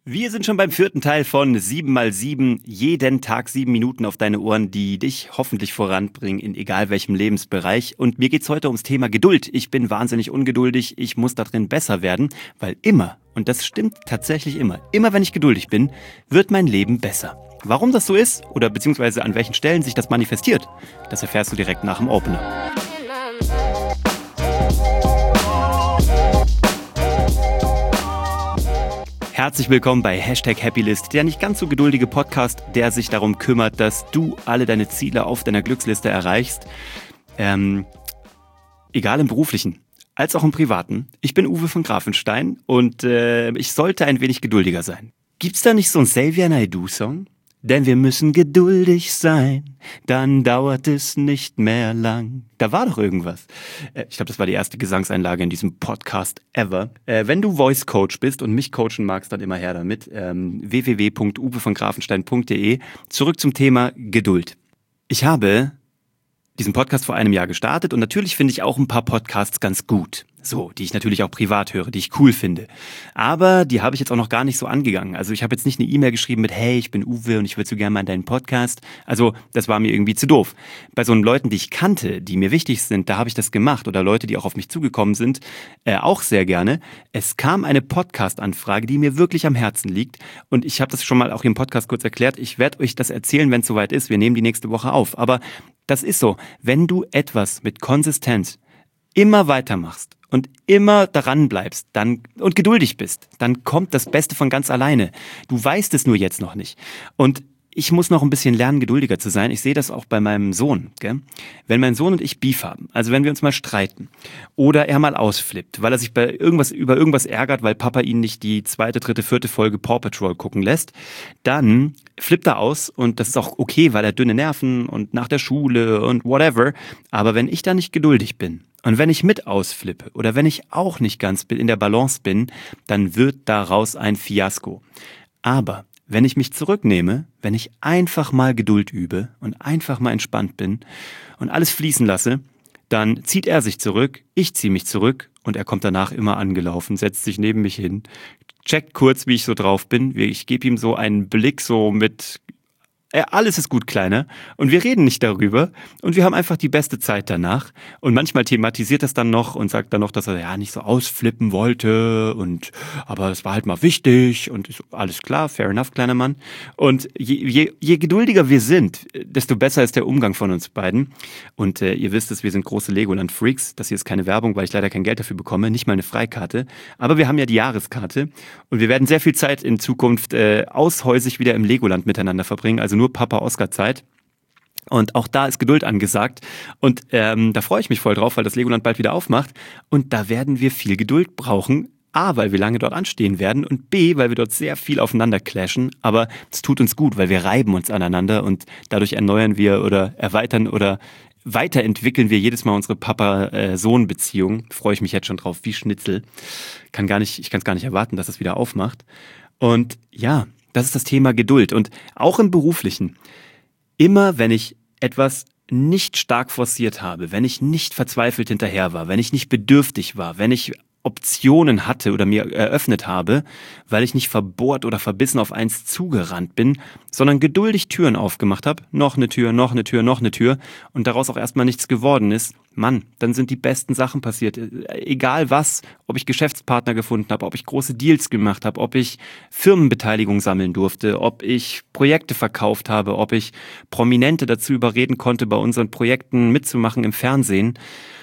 Wir sind schon beim 4. Teil von 7x7, jeden Tag 7 Minuten auf deine Ohren, die dich hoffentlich voranbringen in egal welchem Lebensbereich. Und mir geht's heute ums Thema Geduld. Ich bin wahnsinnig ungeduldig, ich muss da drin besser werden, weil immer, und das stimmt tatsächlich immer wenn ich geduldig bin, wird mein Leben besser. Warum das so ist oder beziehungsweise an welchen Stellen sich das manifestiert, das erfährst du direkt nach dem Opener. Herzlich willkommen bei #Happylist, der nicht ganz so geduldige Podcast, der sich darum kümmert, dass du alle deine Ziele auf deiner Glücksliste erreichst. Egal im Beruflichen, als auch im Privaten. Ich bin Uwe von Grafenstein und ich sollte ein wenig geduldiger sein. Gibt's da nicht so einen Xavier Naidoo-Song? Denn wir müssen geduldig sein, dann dauert es nicht mehr lang. Da war doch irgendwas. Ich glaube, das war die erste Gesangseinlage in diesem Podcast ever. Wenn du Voice Coach bist und mich coachen magst, dann immer her damit. www.uwevongrafenstein.de. Zurück zum Thema Geduld. Ich habe diesen Podcast vor einem Jahr gestartet und natürlich finde ich auch ein paar Podcasts ganz gut. So, die ich natürlich auch privat höre, die ich cool finde. Aber die habe ich jetzt auch noch gar nicht so angegangen. Also ich habe jetzt nicht eine E-Mail geschrieben mit, hey, ich bin Uwe und ich würde so gerne mal in deinen Podcast. Also das war mir irgendwie zu doof. Bei so Leuten, die ich kannte, die mir wichtig sind, da habe ich das gemacht. Oder Leute, die auch auf mich zugekommen sind, auch sehr gerne. Es kam eine Podcast-Anfrage, die mir wirklich am Herzen liegt. Und ich habe das schon mal auch im Podcast kurz erklärt. Ich werde euch das erzählen, wenn es soweit ist. Wir nehmen die nächste Woche auf. Aber das ist so, wenn du etwas mit Konsistenz immer weitermachst und immer daran bleibst und geduldig bist, dann kommt das Beste von ganz alleine. Du weißt es nur jetzt noch nicht. Und ich muss noch ein bisschen lernen, geduldiger zu sein. Ich sehe das auch bei meinem Sohn. Gell? Wenn mein Sohn und ich Beef haben, also wenn wir uns mal streiten oder er mal ausflippt, weil er sich über irgendwas ärgert, weil Papa ihn nicht die 2., 3., 4. Folge Paw Patrol gucken lässt, dann flippt er aus und das ist auch okay, weil er dünne Nerven und nach der Schule und whatever. Aber wenn ich da nicht geduldig bin und wenn ich mit ausflippe oder wenn ich auch nicht ganz in der Balance bin, dann wird daraus ein Fiasko. Aber wenn ich mich zurücknehme, wenn ich einfach mal Geduld übe und einfach mal entspannt bin und alles fließen lasse, dann zieht er sich zurück, ich ziehe mich zurück und er kommt danach immer angelaufen, setzt sich neben mich hin, checkt kurz, wie ich so drauf bin. Ich gebe ihm so einen Blick so mit alles ist gut, Kleiner. Und wir reden nicht darüber. Und wir haben einfach die beste Zeit danach. Und manchmal thematisiert das dann noch und sagt dann noch, dass er ja nicht so ausflippen wollte. Aber es war halt mal wichtig. Und ist alles klar, fair enough, kleiner Mann. Und je geduldiger wir sind, desto besser ist der Umgang von uns beiden. Und ihr wisst es, wir sind große Legoland-Freaks. Das hier ist keine Werbung, weil ich leider kein Geld dafür bekomme. Nicht mal eine Freikarte. Aber wir haben ja die Jahreskarte. Und wir werden sehr viel Zeit in Zukunft aushäusig wieder im Legoland miteinander verbringen. Also nur Papa-Oscar-Zeit. Und auch da ist Geduld angesagt. Und da freue ich mich voll drauf, weil das Legoland bald wieder aufmacht. Und da werden wir viel Geduld brauchen. A, weil wir lange dort anstehen werden und B, weil wir dort sehr viel aufeinander clashen. Aber es tut uns gut, weil wir reiben uns aneinander und dadurch erneuern wir oder erweitern oder weiterentwickeln wir jedes Mal unsere Papa-Sohn-Beziehung. Freue ich mich jetzt schon drauf, wie Schnitzel. Ich kann es gar nicht erwarten, dass es wieder aufmacht. Und ja, das ist das Thema Geduld. Und auch im Beruflichen. Immer wenn ich etwas nicht stark forciert habe, wenn ich nicht verzweifelt hinterher war, wenn ich nicht bedürftig war, wenn ich Optionen hatte oder mir eröffnet habe, weil ich nicht verbohrt oder verbissen auf eins zugerannt bin, sondern geduldig Türen aufgemacht habe, noch eine Tür, noch eine Tür, noch eine Tür und daraus auch erstmal nichts geworden ist, Mann, dann sind die besten Sachen passiert. Egal was, ob ich Geschäftspartner gefunden habe, ob ich große Deals gemacht habe, ob ich Firmenbeteiligung sammeln durfte, ob ich Projekte verkauft habe, ob ich Prominente dazu überreden konnte, bei unseren Projekten mitzumachen im Fernsehen,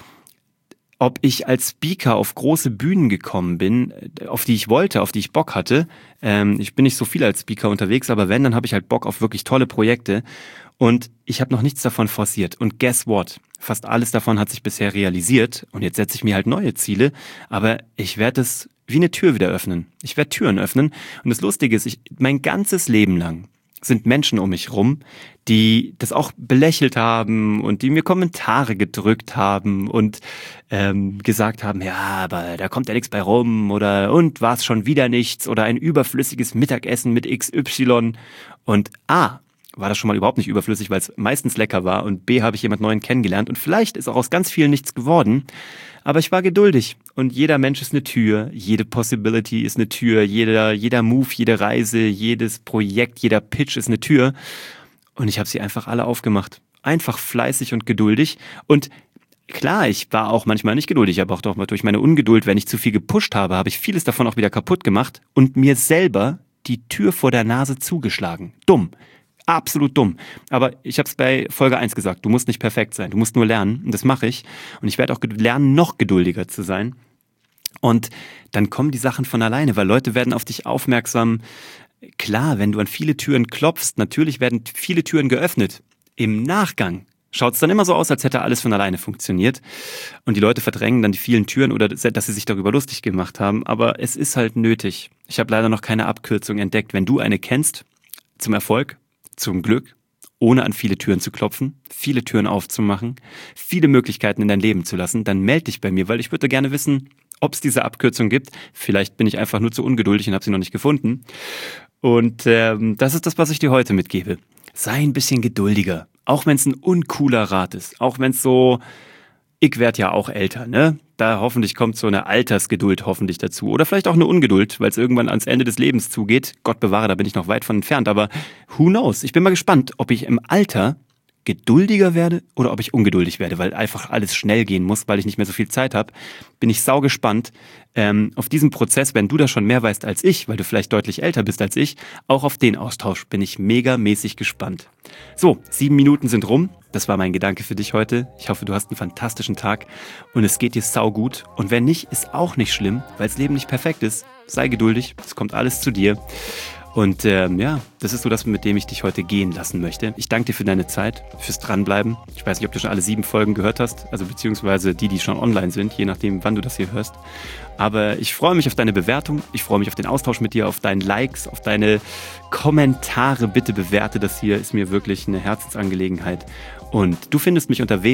ob ich als Speaker auf große Bühnen gekommen bin, auf die ich wollte, auf die ich Bock hatte. Ich bin nicht so viel als Speaker unterwegs, aber wenn, dann habe ich halt Bock auf wirklich tolle Projekte. Und ich habe noch nichts davon forciert. Und guess what? Fast alles davon hat sich bisher realisiert. Und jetzt setze ich mir halt neue Ziele. Aber ich werde es wie eine Tür wieder öffnen. Ich werde Türen öffnen. Und das Lustige ist, mein ganzes Leben lang sind Menschen um mich rum, die das auch belächelt haben und die mir Kommentare gedrückt haben und gesagt haben, ja, aber da kommt ja nichts bei rum oder und war es schon wieder nichts oder ein überflüssiges Mittagessen mit XY. Und war das schon mal überhaupt nicht überflüssig, weil es meistens lecker war und B, habe ich jemand Neuen kennengelernt und vielleicht ist auch aus ganz vielen nichts geworden, aber ich war geduldig und jeder Mensch ist eine Tür, jede Possibility ist eine Tür, jeder Move, jede Reise, jedes Projekt, jeder Pitch ist eine Tür und ich habe sie einfach alle aufgemacht. Einfach fleißig und geduldig und klar, ich war auch manchmal nicht geduldig, aber auch doch durch meine Ungeduld, wenn ich zu viel gepusht habe, habe ich vieles davon auch wieder kaputt gemacht und mir selber die Tür vor der Nase zugeschlagen. Dumm. Absolut dumm. Aber ich habe es bei Folge 1 gesagt, du musst nicht perfekt sein, du musst nur lernen und das mache ich. Und ich werde auch lernen, noch geduldiger zu sein. Und dann kommen die Sachen von alleine, weil Leute werden auf dich aufmerksam. Klar, wenn du an viele Türen klopfst, natürlich werden viele Türen geöffnet. Im Nachgang schaut es dann immer so aus, als hätte alles von alleine funktioniert. Und die Leute verdrängen dann die vielen Türen oder dass sie sich darüber lustig gemacht haben. Aber es ist halt nötig. Ich habe leider noch keine Abkürzung entdeckt. Wenn du eine kennst, zum Erfolg, zum Glück, ohne an viele Türen zu klopfen, viele Türen aufzumachen, viele Möglichkeiten in dein Leben zu lassen, dann melde dich bei mir, weil ich würde gerne wissen, ob es diese Abkürzung gibt. Vielleicht bin ich einfach nur zu ungeduldig und habe sie noch nicht gefunden. Und das ist das, was ich dir heute mitgebe. Sei ein bisschen geduldiger, auch wenn es ein uncooler Rat ist, auch wenn es so, ich werde ja auch älter, ne? Da hoffentlich kommt so eine Altersgeduld hoffentlich dazu. Oder vielleicht auch eine Ungeduld, weil es irgendwann ans Ende des Lebens zugeht. Gott bewahre, da bin ich noch weit von entfernt. Aber who knows? Ich bin mal gespannt, ob ich im Alter geduldiger werde oder ob ich ungeduldig werde, weil einfach alles schnell gehen muss, weil ich nicht mehr so viel Zeit habe. Bin ich saugespannt auf diesen Prozess, wenn du da schon mehr weißt als ich, weil du vielleicht deutlich älter bist als ich, auch auf den Austausch bin ich megamäßig gespannt. So, 7 Minuten sind rum. Das war mein Gedanke für dich heute. Ich hoffe, du hast einen fantastischen Tag und es geht dir saugut. Und wenn nicht, ist auch nicht schlimm, weil das Leben nicht perfekt ist. Sei geduldig, es kommt alles zu dir. Und das ist so das, mit dem ich dich heute gehen lassen möchte. Ich danke dir für deine Zeit, fürs Dranbleiben. Ich weiß nicht, ob du schon alle 7 Folgen gehört hast, also beziehungsweise die schon online sind, je nachdem, wann du das hier hörst. Aber ich freue mich auf deine Bewertung, ich freue mich auf den Austausch mit dir, auf deine Likes, auf deine Kommentare. Bitte bewerte das hier, ist mir wirklich eine Herzensangelegenheit. Und du findest mich unter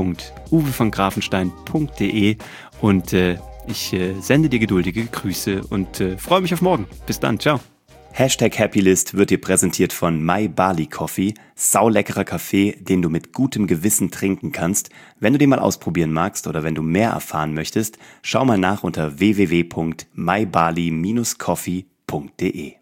www.uwevongrafenstein.de und ich sende dir geduldige Grüße und freue mich auf morgen. Bis dann, ciao. #Happylist wird dir präsentiert von My Barley Coffee, sauleckerer Kaffee, den du mit gutem Gewissen trinken kannst. Wenn du den mal ausprobieren magst oder wenn du mehr erfahren möchtest, schau mal nach unter www.mybarley-coffee.de.